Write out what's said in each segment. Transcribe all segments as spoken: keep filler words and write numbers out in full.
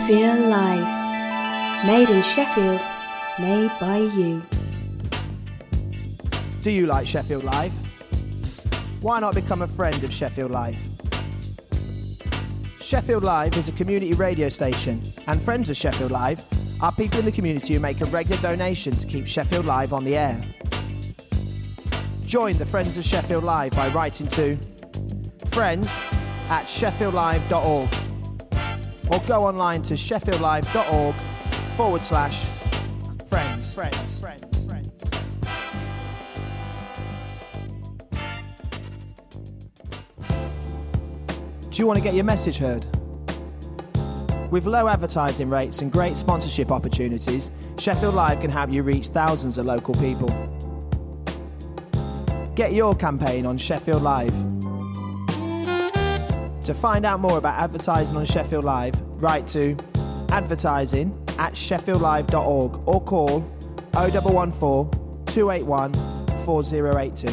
Sheffield Live. Made in Sheffield, made by you. Do you like Sheffield Live? Why not become a friend of Sheffield Live? Sheffield Live is a community radio station, and friends of Sheffield Live are people in the community who make a regular donation to keep Sheffield Live on the air. Join the Friends of Sheffield Live by writing to friends at sheffieldlive.org or go online to sheffieldlive.org forward slash friends. Friends. Friends. Friends. Do you want to get your message heard? With low advertising rates and great sponsorship opportunities, Sheffield Live can help you reach thousands of local people. Get your campaign on Sheffield Live. To find out more about advertising on Sheffield Live, write to advertising at sheffieldlive.org or call oh one one four, two eight one, four oh eight two.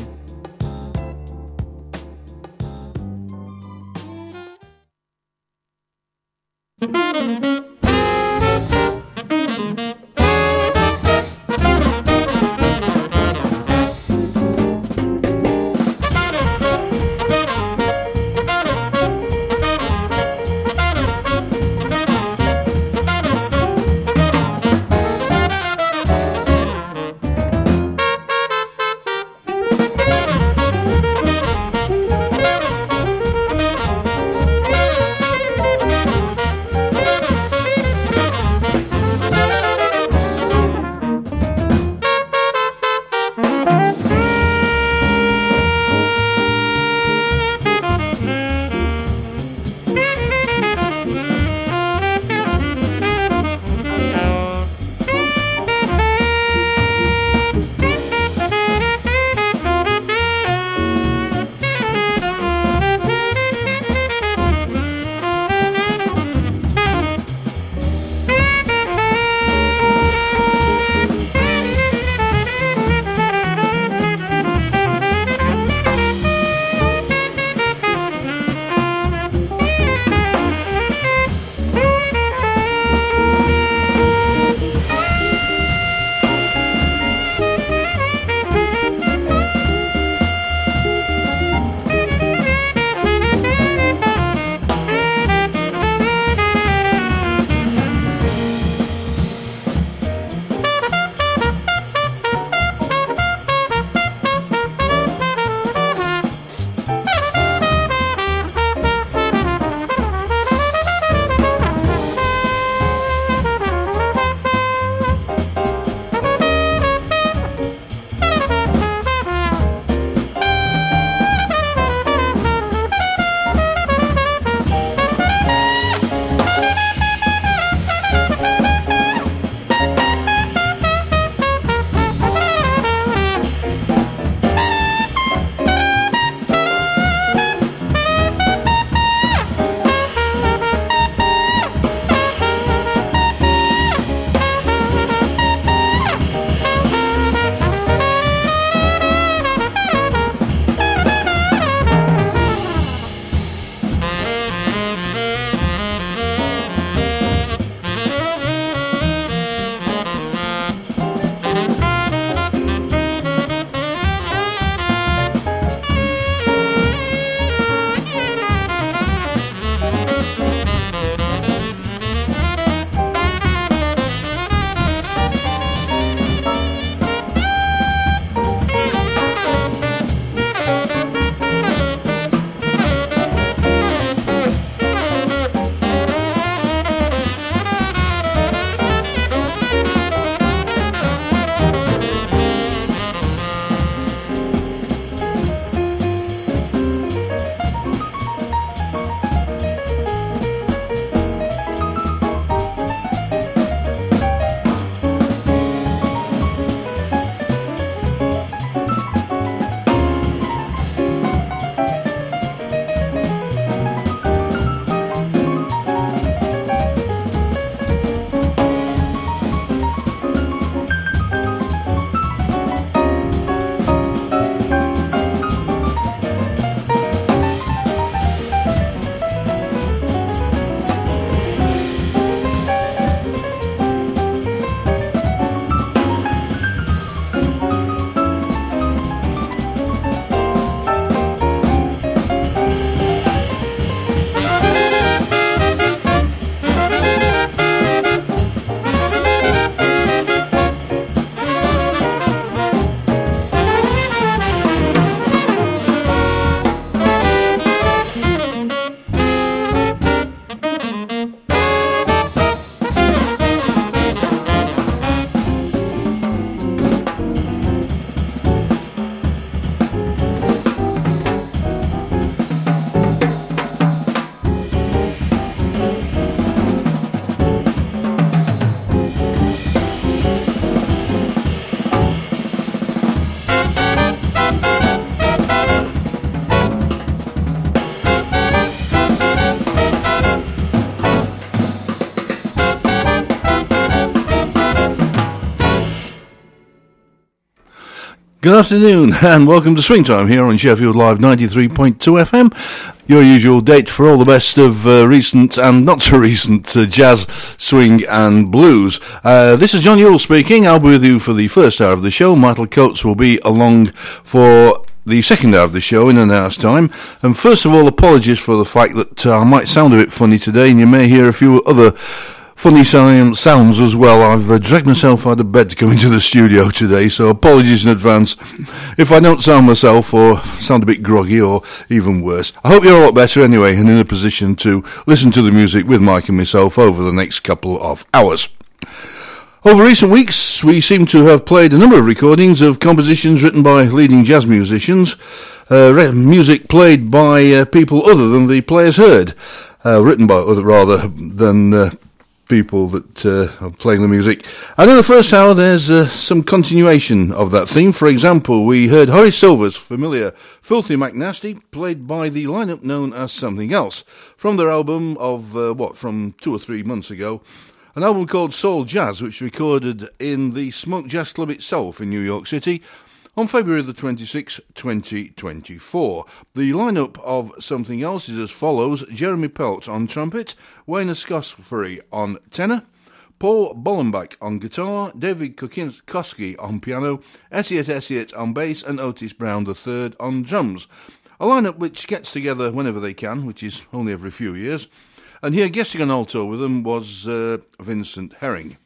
Good afternoon and welcome to Swing Time here on Sheffield Live ninety-three point two F M. Your usual date for all the best of uh, recent and not so recent uh, jazz, swing and blues. Uh, this is John Yule speaking. I'll be with you for the first hour of the show. Michael Coates will be along for the second hour of the show in an hour's time. And first of all, apologies for the fact that uh, I might sound a bit funny today and you may hear a few other funny sounds as well. I've uh, dragged myself out of bed to come into the studio today, so apologies in advance if I don't sound myself or sound a bit groggy or even worse. I hope you're a lot better anyway and in a position to listen to the music with Mike and myself over the next couple of hours. Over recent weeks, we seem to have played a number of recordings of compositions written by leading jazz musicians, uh, music played by uh, people other than the players heard, uh, written by other rather than Uh, people that uh, are playing the music. And in the first hour there's uh, some continuation of that theme. For example, we heard Horace Silver's familiar Filthy McNasty played by the lineup known as Something Else from their album of uh, what from two or three months ago, an album called Soul Jazz, which recorded in the Smoke Jazz Club itself in New York City on February the twenty-sixth, twenty twenty-four. The lineup of Something Else is as follows: Jeremy Pelt on trumpet, Wayne Escoffery on tenor, Paul Bollenbach on guitar, David Koski on piano, Essiet Essiet on bass, and Otis Brown the third on drums. A lineup which gets together whenever they can, which is only every few years. And here guesting on alto with them was uh, Vincent Herring.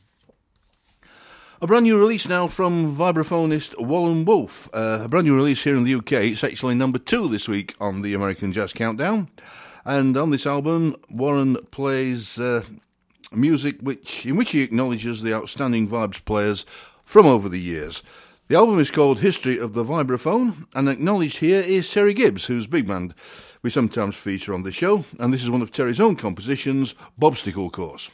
A brand new release now from vibraphonist Warren Wolf. Uh, a brand new release here in the U K. It's actually number two this week on the American Jazz Countdown. And on this album, Warren plays uh, music which in which he acknowledges the outstanding vibes players from over the years. The album is called History of the Vibraphone, and acknowledged here is Terry Gibbs, whose big band we sometimes feature on the show. And this is one of Terry's own compositions, Bobsticle Course.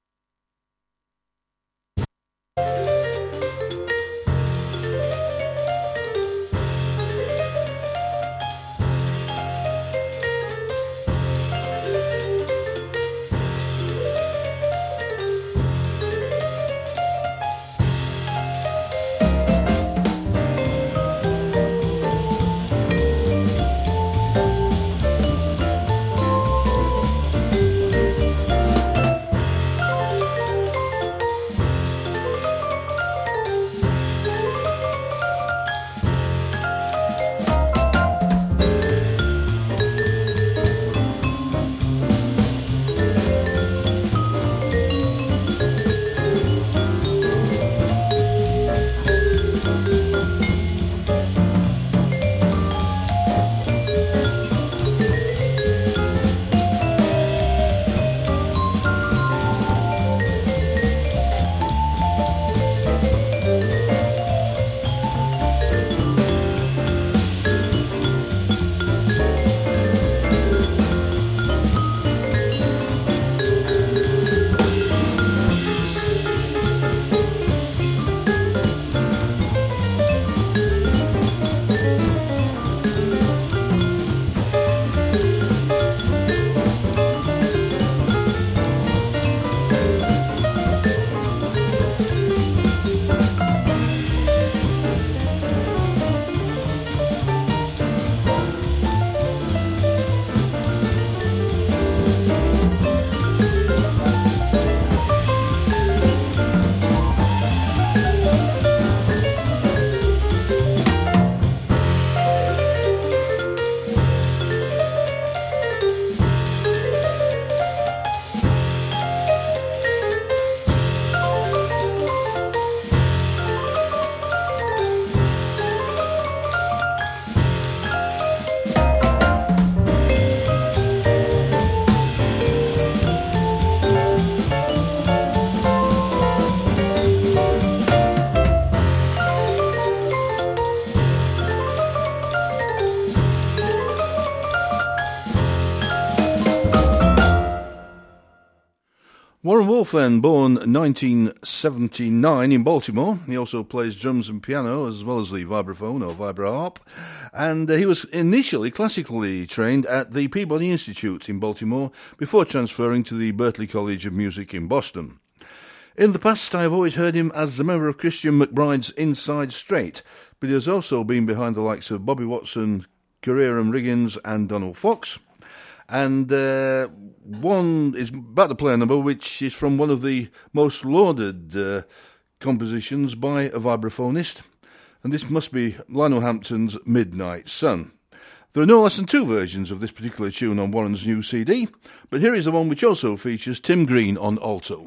Warren Wolf, then, born nineteen seventy-nine in Baltimore. He also plays drums and piano as well as the vibraphone or vibra-harp. And uh, he was initially classically trained at the Peabody Institute in Baltimore before transferring to the Berklee College of Music in Boston. In the past, I have always heard him as a member of Christian McBride's Inside Straight, but he has also been behind the likes of Bobby Watson, Carrera Riggins and Donald Fox. And uh, one is about to play a number which is from one of the most lauded uh, compositions by a vibraphonist, and this must be Lionel Hampton's Midnight Sun. There are no less than two versions of this particular tune on Warren's new C D, but here is the one which also features Tim Green on alto.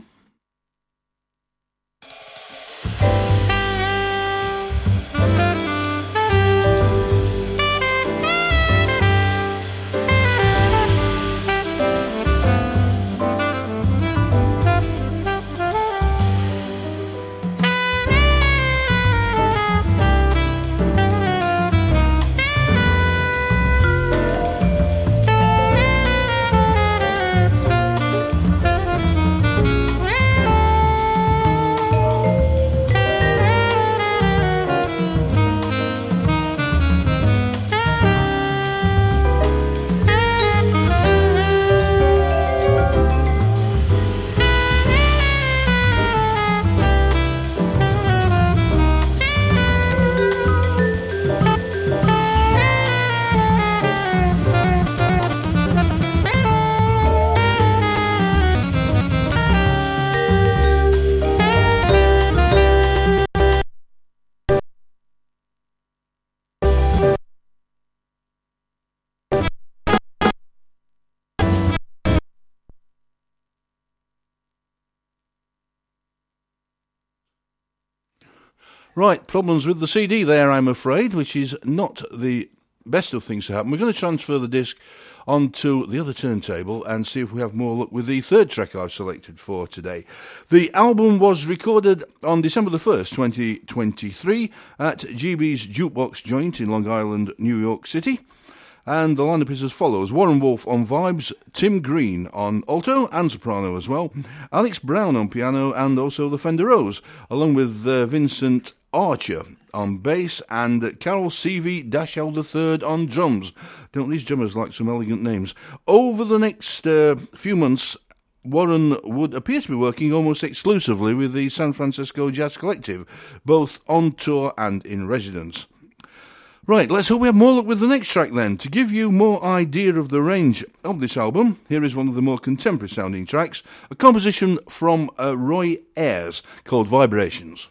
Right, problems with the C D there, I'm afraid, which is not the best of things to happen. We're going to transfer the disc onto the other turntable and see if we have more luck with the third track I've selected for today. The album was recorded on December the first, twenty twenty-three at G B's Jukebox Joint in Long Island, New York City. And the lineup is as follows: Warren Wolf on vibes, Tim Green on alto and soprano as well, Alex Brown on piano and also the Fender Rose, along with uh, Vincent Archer on bass and Carol Seavey-Dashell the third on drums. Don't these drummers like some elegant names? Over the next uh, few months, Warren would appear to be working almost exclusively with the San Francisco Jazz Collective, both on tour and in residence. Right, let's hope we have more luck with the next track then. To give you more idea of the range of this album, here is one of the more contemporary sounding tracks, a composition from uh, Roy Ayers called Vibrations.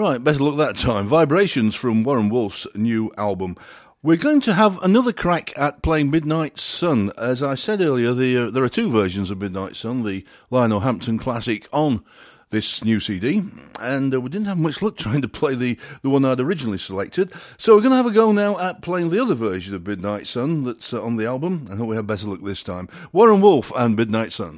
Right, better luck that time. Vibrations from Warren Wolf's new album. We're going to have another crack at playing Midnight Sun. As I said earlier, the, uh, there are two versions of Midnight Sun, the Lionel Hampton classic on this new C D, and uh, we didn't have much luck trying to play the, the one I'd originally selected. So we're going to have a go now at playing the other version of Midnight Sun that's uh, on the album. I hope we have better luck this time. Warren Wolf and Midnight Sun.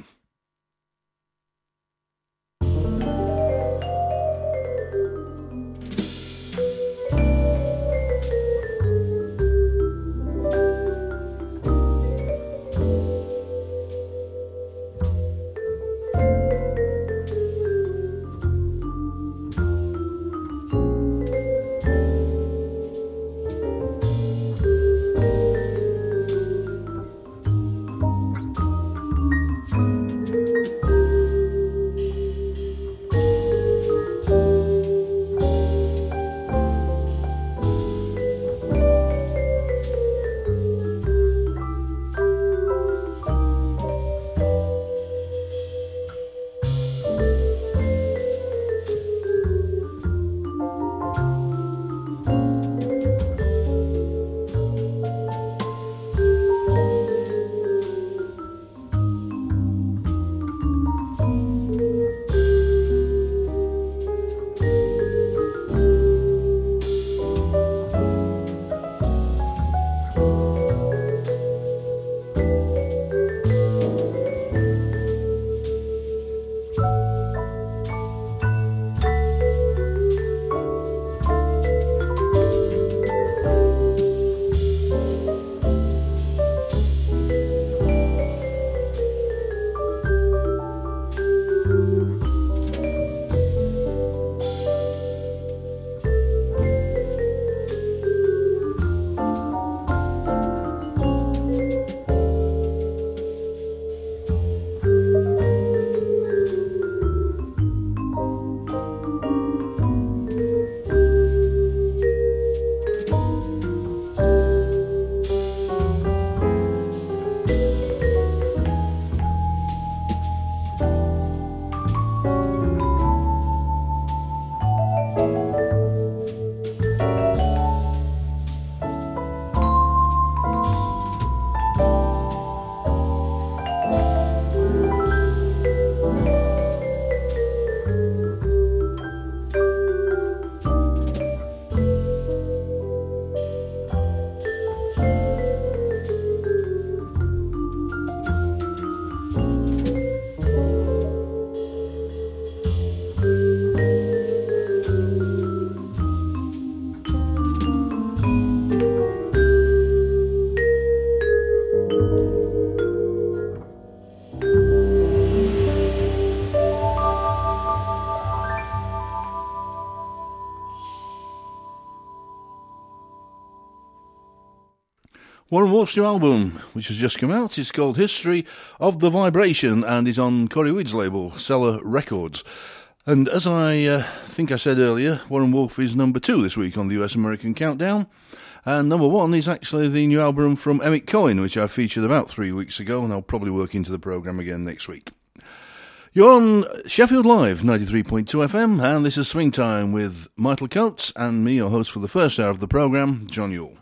Warren Wolf's new album, which has just come out, is called History of the Vibration and is on Corey Weed's label, Cellar Records. And as I uh, think I said earlier, Warren Wolf is number two this week on the U S American Countdown. And number one is actually the new album from Emmett Cohen, which I featured about three weeks ago, and I'll probably work into the programme again next week. You're on Sheffield Live, ninety-three point two F M, and this is Swing Time with Michael Coates and me, your host for the first hour of the programme, John Yule.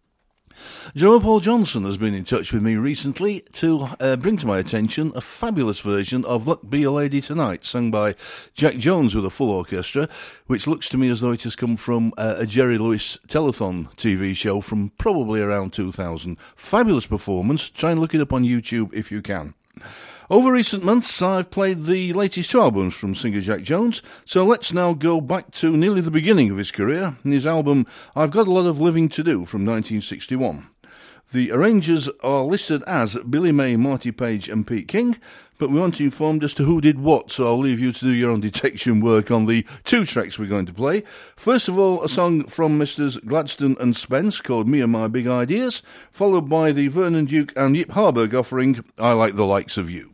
Joe Paul Johnson has been in touch with me recently to uh, bring to my attention a fabulous version of Luck Be a Lady Tonight, sung by Jack Jones with a full orchestra, which looks to me as though it has come from uh, a Jerry Lewis telethon T V show from probably around two thousand. Fabulous performance. Try and look it up on YouTube if you can. Over recent months, I've played the latest two albums from singer Jack Jones, so let's now go back to nearly the beginning of his career, and his album I've Got a Lot of Living to Do from nineteen sixty-one. The arrangers are listed as Billy May, Marty Page and Pete King, but we aren't informed as to who did what, so I'll leave you to do your own detection work on the two tracks we're going to play. First of all, a song from Misters Gladstone and Spence called Me and My Big Ideas, followed by the Vernon Duke and Yip Harburg offering I Like the Likes of You.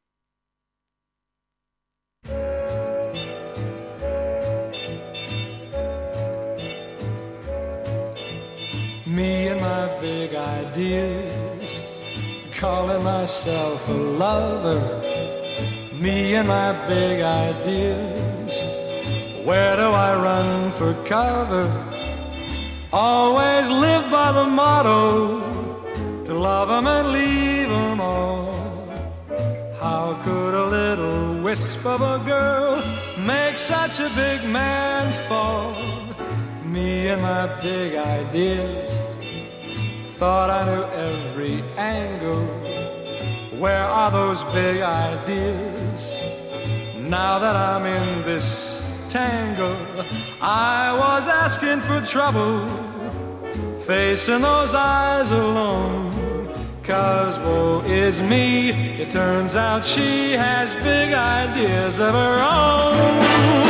Me and my big ideas, calling myself a lover. Me and my big ideas, Where do I run for cover? Always live by the motto, to love 'em and leave 'em all. How could a little wisp of a girl make such a big man fall? Me and my big ideas thought I knew every angle. Where are those big ideas? Now that I'm in this tangle, I was asking for trouble, facing those eyes alone. 'Cause woe is me, it turns out she has big ideas of her own.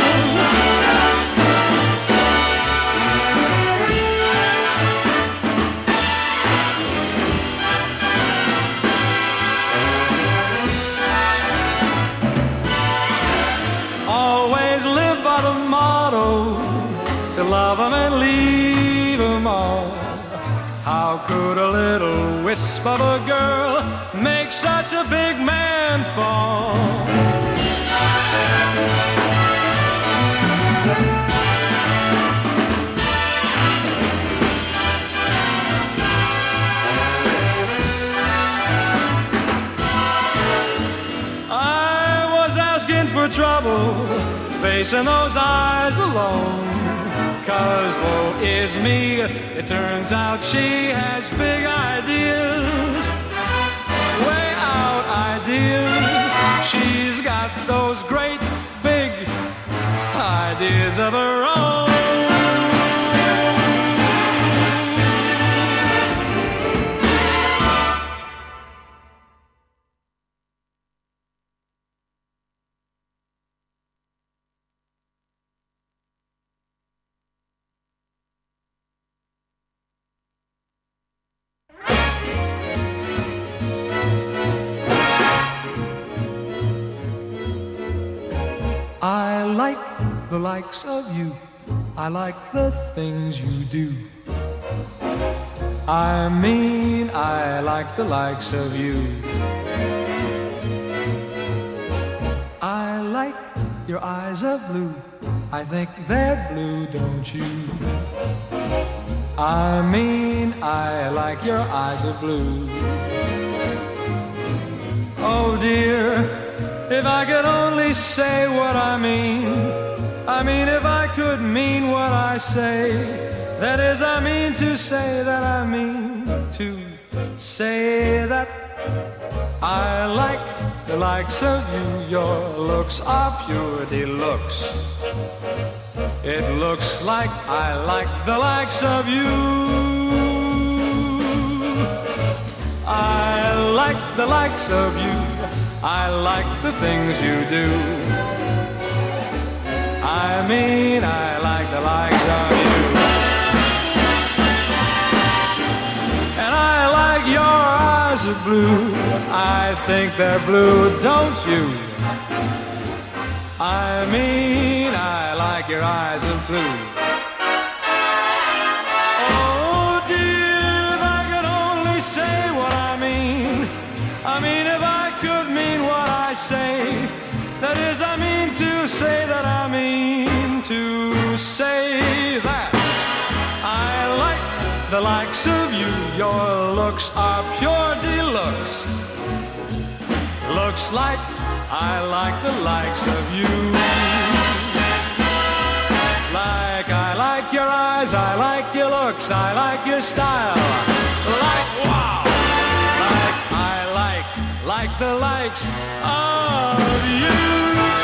Always live by the motto, to love 'em and leave 'em all. How could a little wisp of a girl make such a big man fall? I was asking for trouble, facing those eyes alone. 'Cause woe is me, it turns out she has big ideas, way out ideas. She's got those great big ideas of her own. I like the likes of you, I like the things you do. I mean, I like the likes of you. I like your eyes of blue, I think they're blue, don't you? I mean, I like your eyes of blue. Oh dear, if I could only say what I mean. I mean, if I could mean what I say. That is, I mean to say that I mean to say that I like the likes of you. Your looks are pure deluxe. It looks like I like the likes of you. I like the likes of you. I like the things you do. I mean, I like the likes of you. And I like your eyes of blue. I think they're blue, don't you? I mean, I like your eyes of blue. Oh dear, if I could only say what I mean. I mean, if I could mean what I say. That is, I mean to say that I mean to say that I like the likes of you. Your looks are pure deluxe. Looks like I like the likes of you. Like I like your eyes, I like your looks, I like your style. Like wow, like I like, like the likes of you.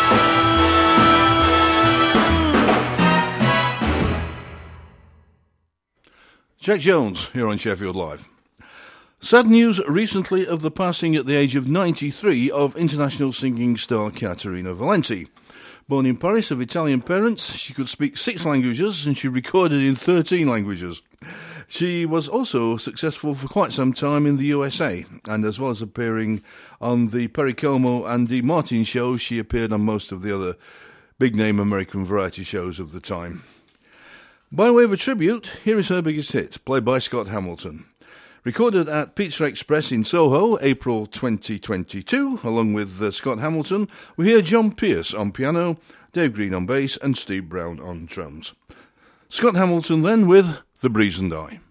Jack Jones here on Sheffield Live. Sad news recently of the passing at the age of ninety-three of international singing star Caterina Valenti. Born in Paris of Italian parents, she could speak six languages and she recorded in thirteen languages. She was also successful for quite some time in the U S A, and as well as appearing on the Perry Como and Dean Martin shows, she appeared on most of the other big-name American variety shows of the time. By way of a tribute, here is her biggest hit, played by Scott Hamilton. Recorded at Pizza Express in Soho, April twenty twenty-two, along with uh, Scott Hamilton, we hear John Pierce on piano, Dave Green on bass and Steve Brown on drums. Scott Hamilton then with The Breeze and I.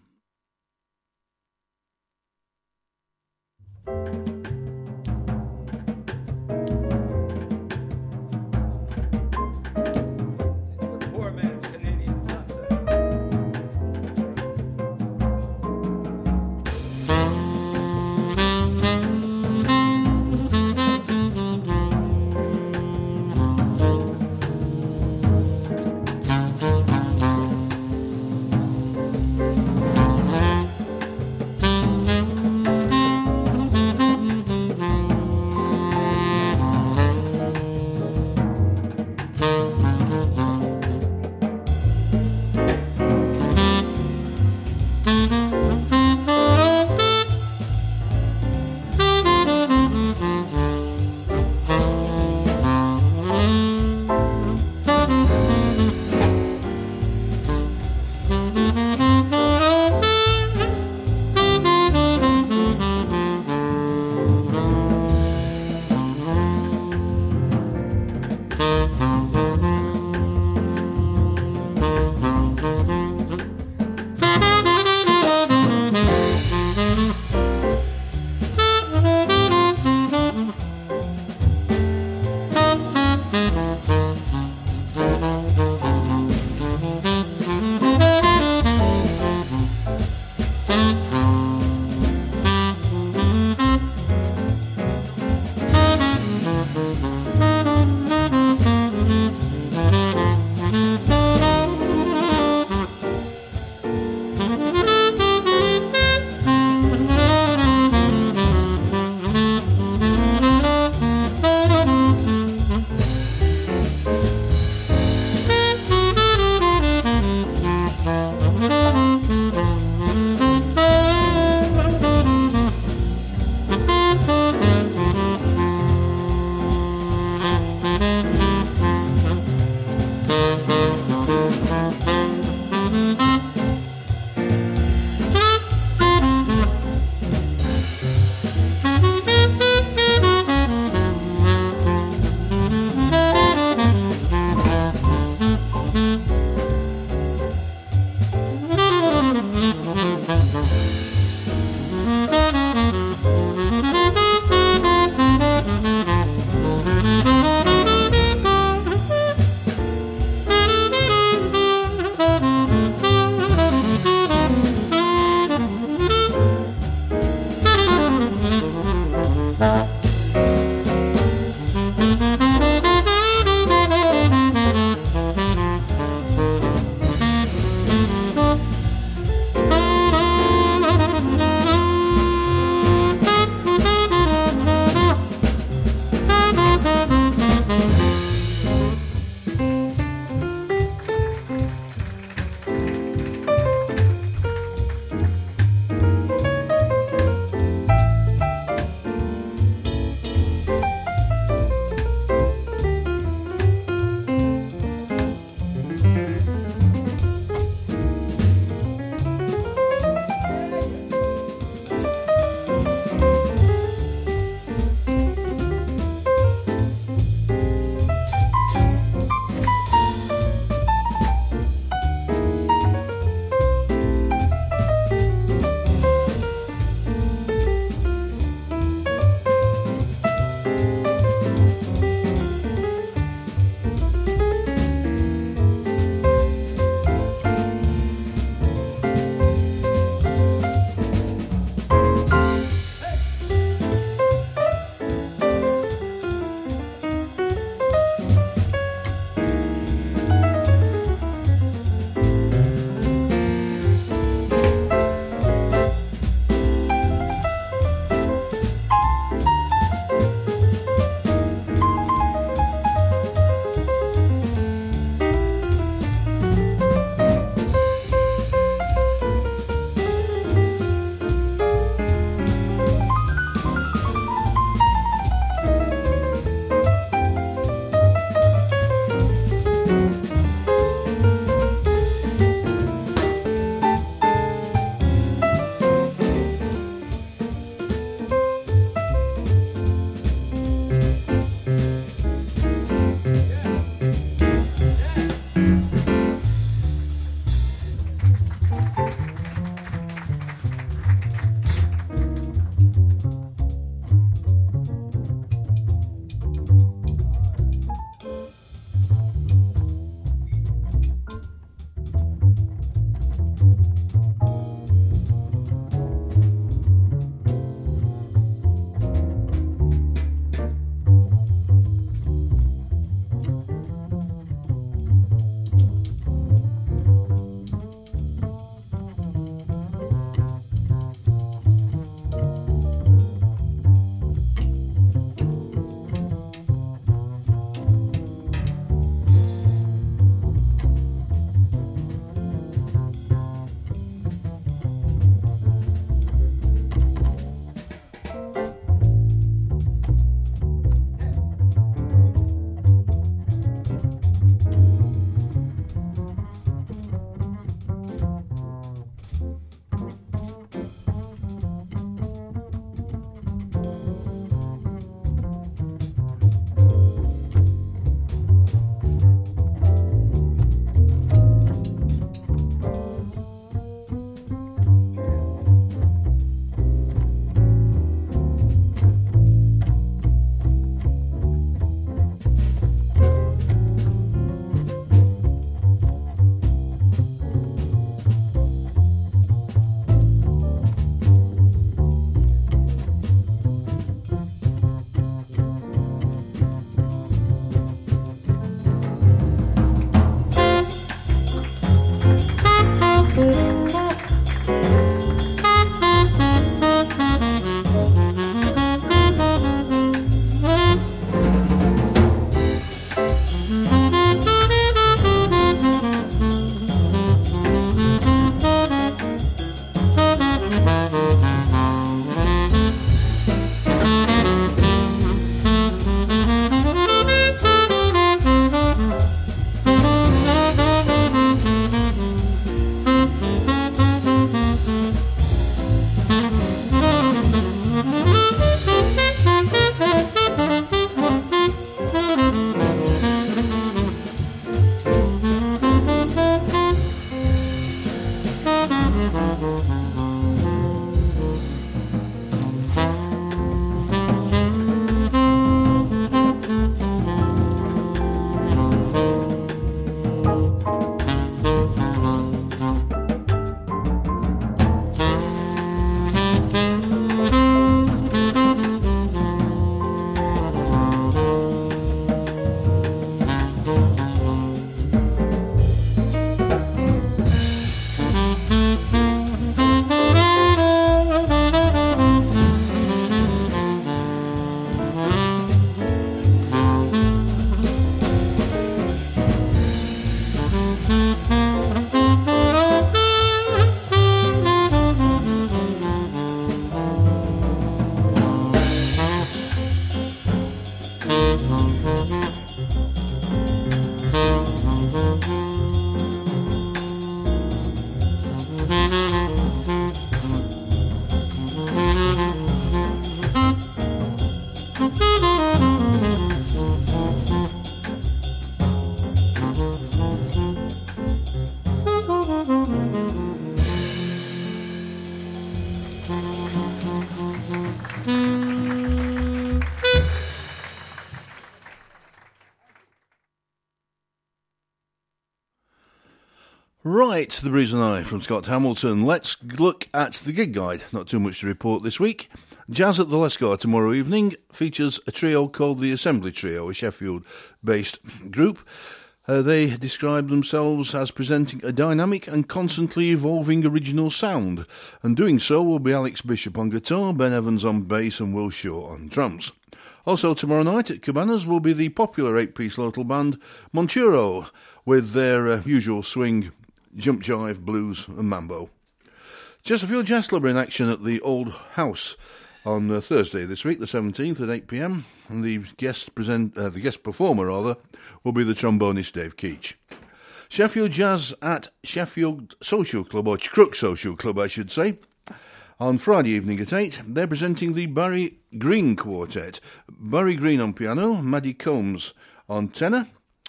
Right, The Breeze and I from Scott Hamilton. Let's look at the gig guide. Not too much to report this week. Jazz at the Lescar tomorrow evening features a trio called the Assembly Trio, a Sheffield-based group. Uh, they describe themselves as presenting a dynamic and constantly evolving original sound, and doing so will be Alex Bishop on guitar, Ben Evans on bass and Will Shaw on drums. Also tomorrow night at Cabanas will be the popular eight-piece local band Monturo, with their uh, usual swing, jump jive, blues and mambo. Chesterfield Jazz Club are in action at the Old House on uh, Thursday this week, the seventeenth at eight p m, and the guest present uh, the guest performer rather will be the trombonist Dave Keach. Sheffield Jazz at Sheffield Social Club, or Crook Social Club I should say, on Friday evening at eight. They're presenting the Barry Green Quartet. Barry Green on piano, Maddie Combs on tenor,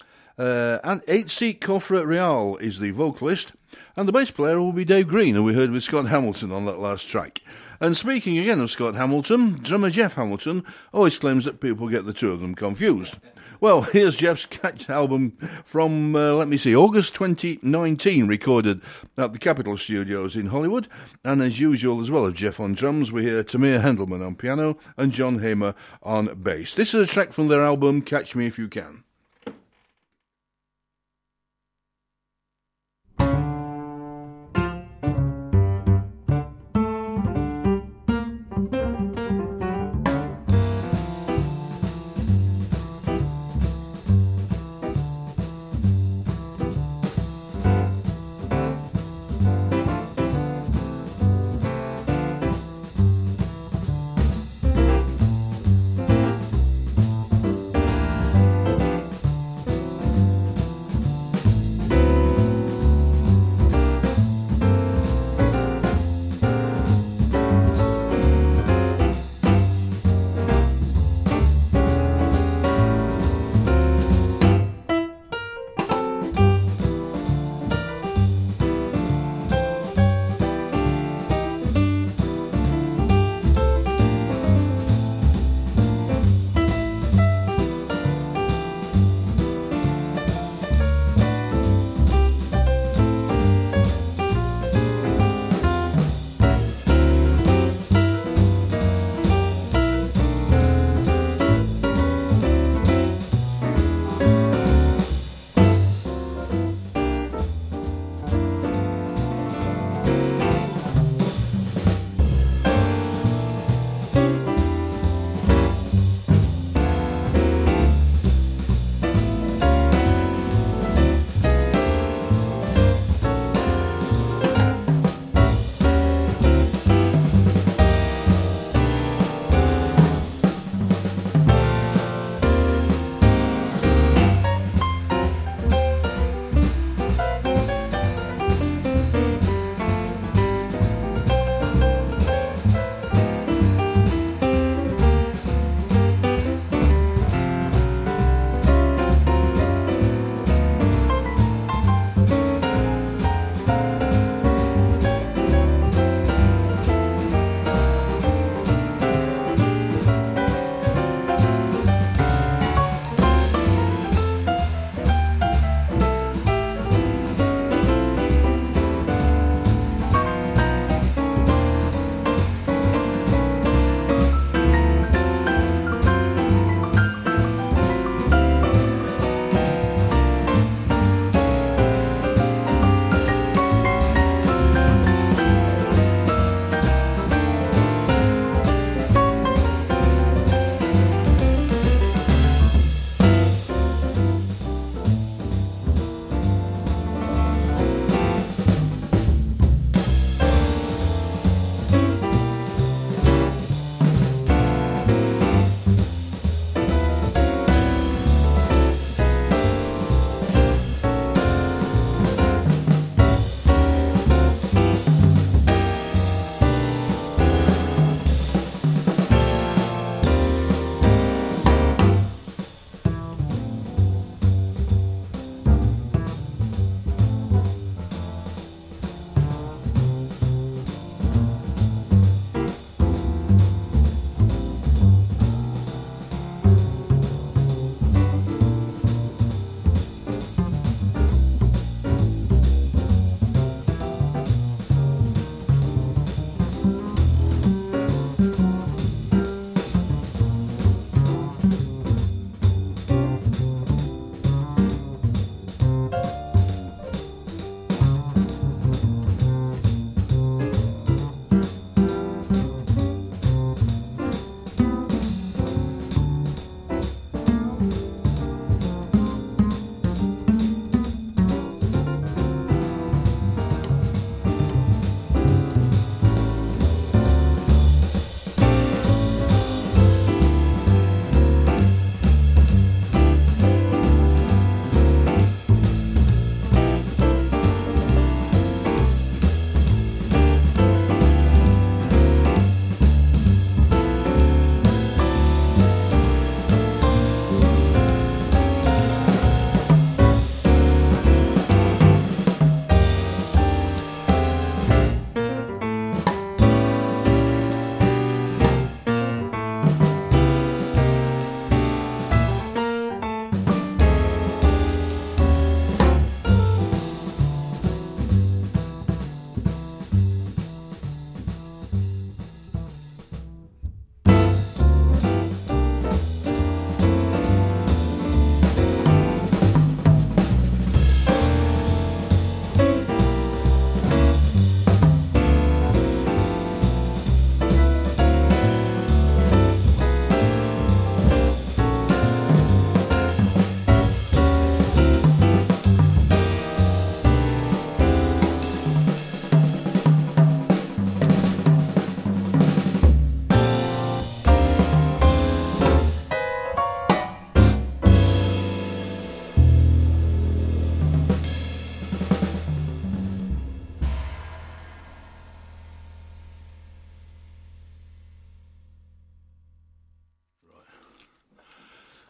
Uh, and eight-seat Corfra Real is the vocalist, and the bass player will be Dave Green, who we heard with Scott Hamilton on that last track. And speaking again of Scott Hamilton, drummer Jeff Hamilton always claims that people get the two of them confused. Well, here's Jeff's Catch album from, uh, let me see, August twenty nineteen, recorded at the Capitol Studios in Hollywood. And as usual, as well as Jeff on drums, we hear Tamir Hendelman on piano and John Hamer on bass. This is a track from their album Catch Me If You Can.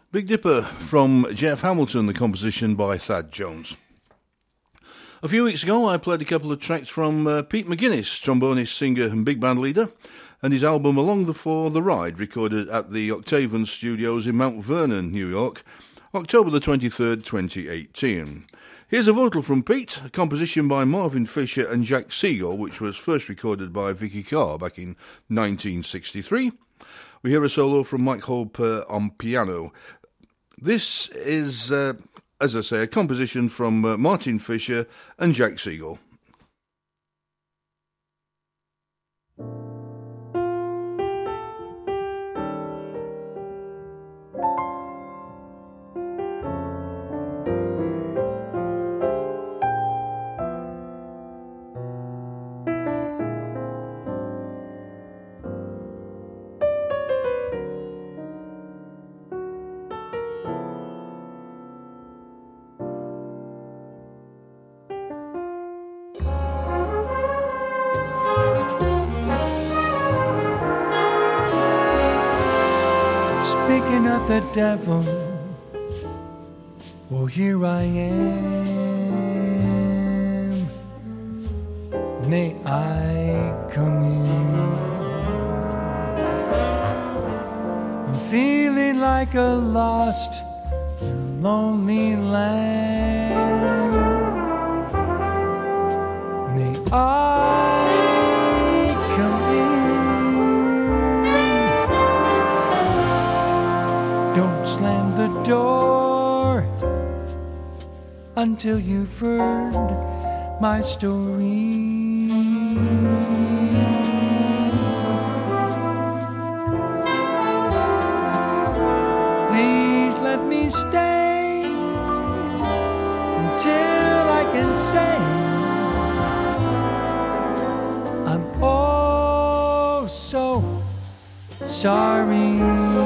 Big Dipper from Jeff Hamilton, the composition by Thad Jones. A few weeks ago I played a couple of tracks from uh, Pete McGuinness, trombonist, singer and big band leader, and his album Along the For the Ride, recorded at the Octavian Studios in Mount Vernon, New York, October the twenty-third, twenty eighteen. Here's a vocal from Pete, a composition by Marvin Fisher and Jack Siegel, which was first recorded by Vicky Carr back in nineteen sixty-three. We hear a solo from Mike Hope uh, on piano. This is, uh, as I say, a composition from uh, Martin Fisher and Jack Siegel. The devil, well, here I am. May I come in? I'm feeling like a lost and lonely lamb. May I come in? Don't slam the door until you've heard my story. Please let me stay until I can say I'm oh so sorry.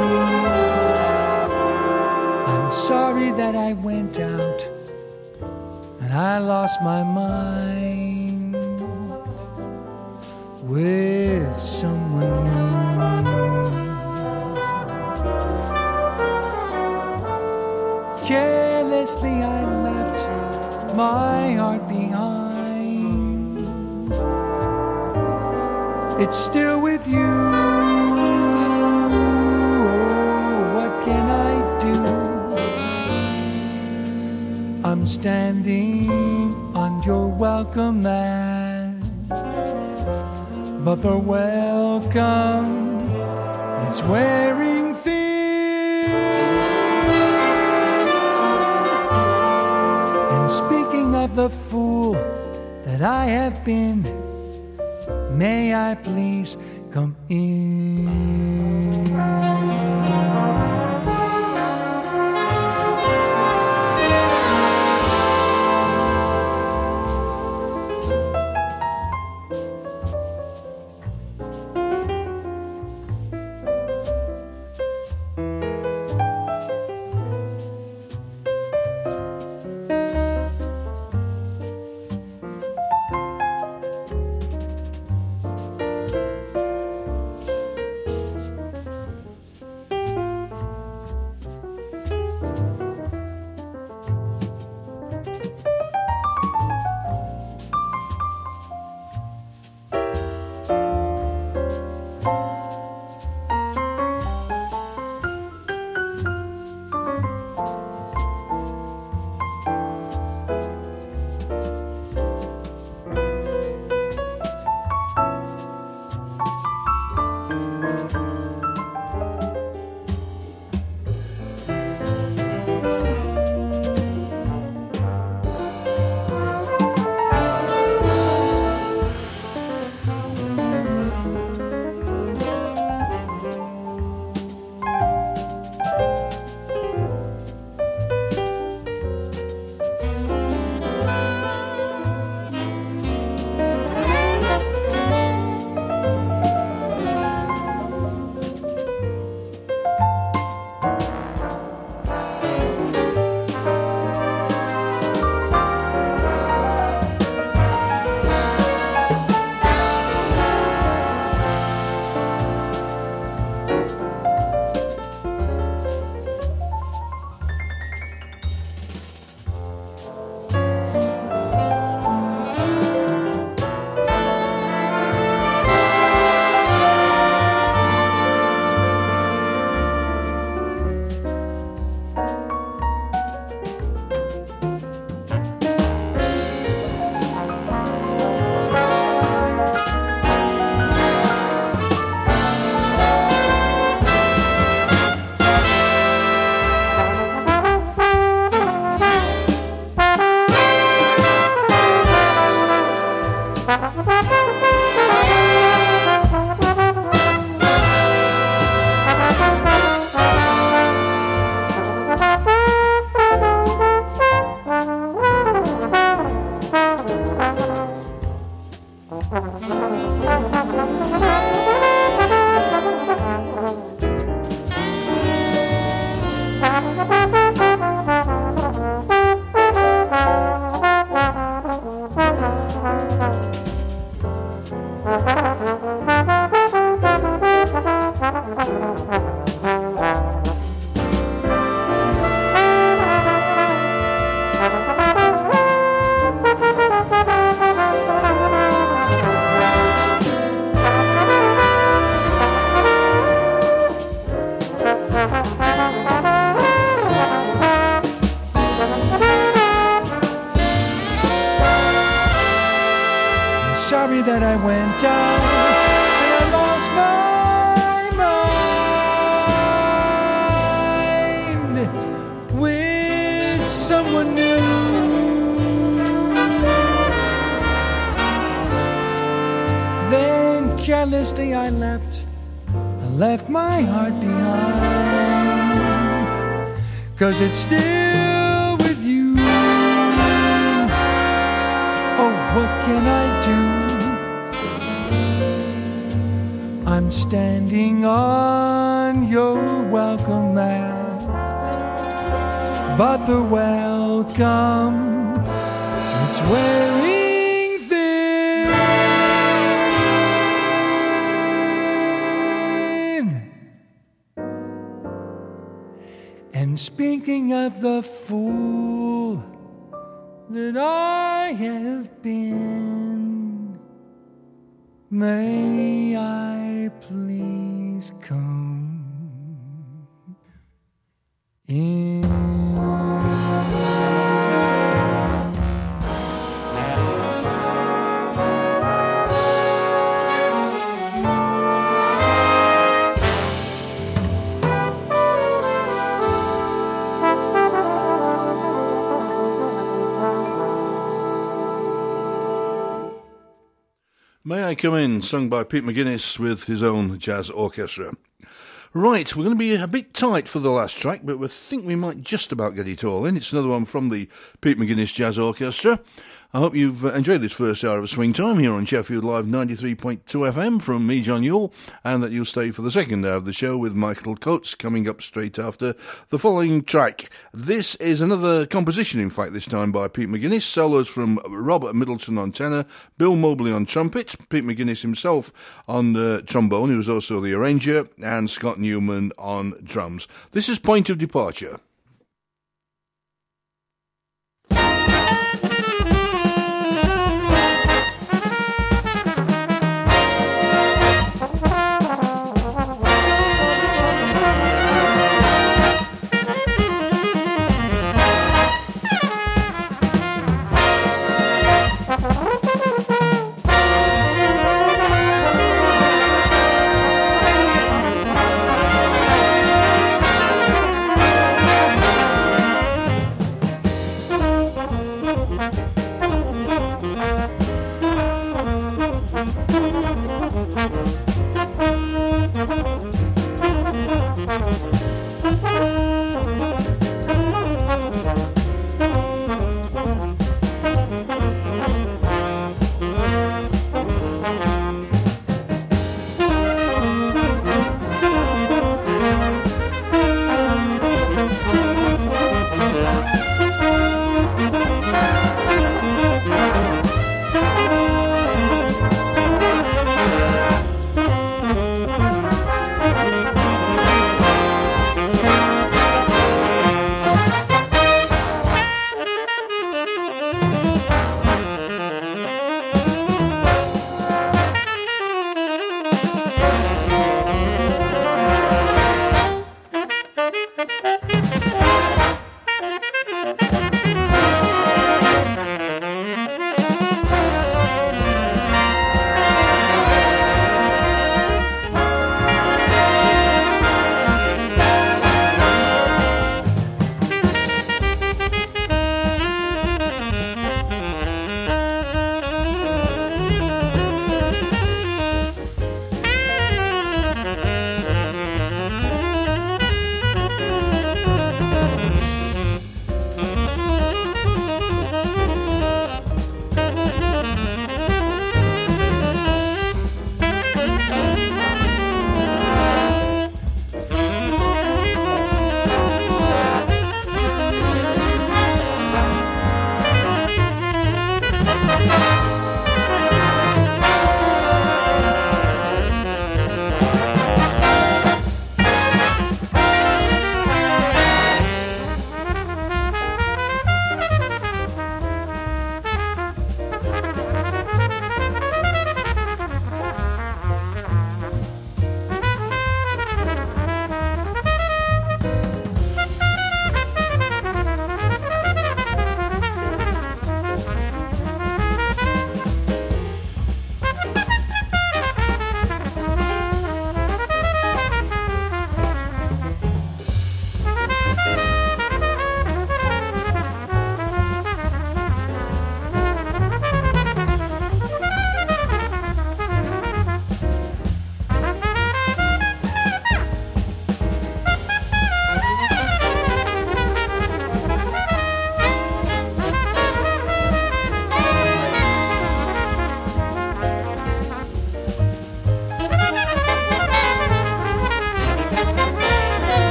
Sorry that I went out and I lost my mind with someone new. Carelessly I left my heart behind. It's still with you. Oh, what can I do? I'm standing on your welcome mat, but the welcome is wearing thin. And speaking of the fool that I have been, may I please come in? someone new. Then carelessly I left, I left my heart behind, 'cause it's still with you. Oh, what can I do? I'm standing on your welcome mat, but the welcome, it's wearing thin. And speaking of the fool that I have been, may I please come in? May I Come In, sung by Pete McGuinness with his own jazz orchestra. Right, we're going to be a bit tight for the last track, but we think we might just about get it all in. It's another one from the Pete McGuinness Jazz Orchestra. I hope you've enjoyed this first hour of Swing Time here on Sheffield Live ninety-three point two F M from me, John Yule, and that you'll stay for the second hour of the show with Michael Coates coming up straight after the following track. This is another composition, in fact, this time by Pete McGuinness. Solos from Robert Middleton on tenor, Bill Mobley on trumpet, Pete McGuinness himself on uh, trombone, who was also the arranger, and Scott Newman on drums. This is Point of Departure. Thank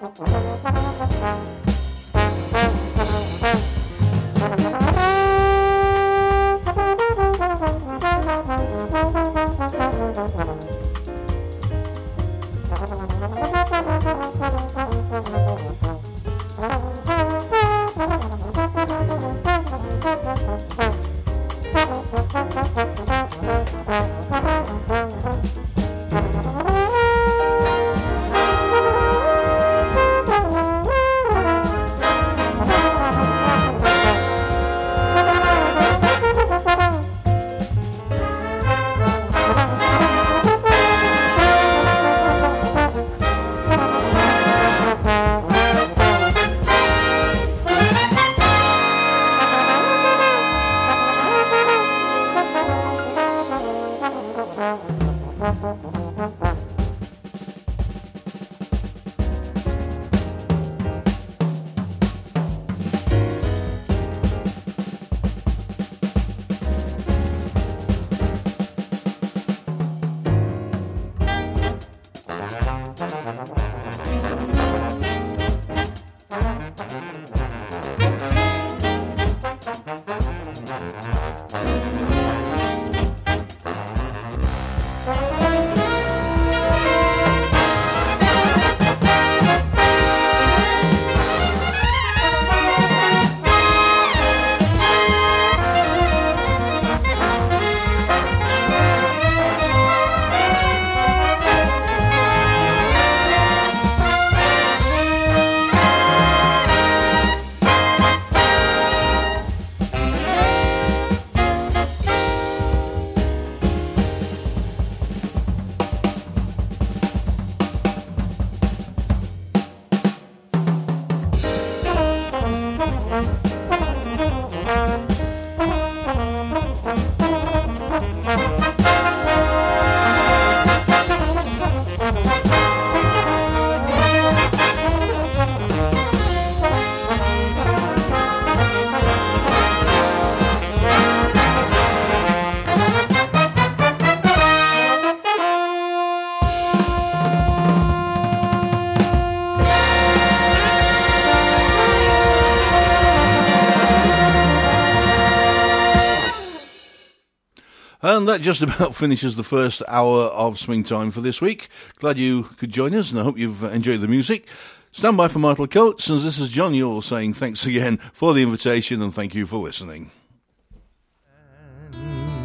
And that just about finishes the first hour of Swing Time for this week. Glad you could join us, and I hope you've enjoyed the music. Stand by for Martel Coates, and this is John Yule saying thanks again for the invitation and thank you for listening.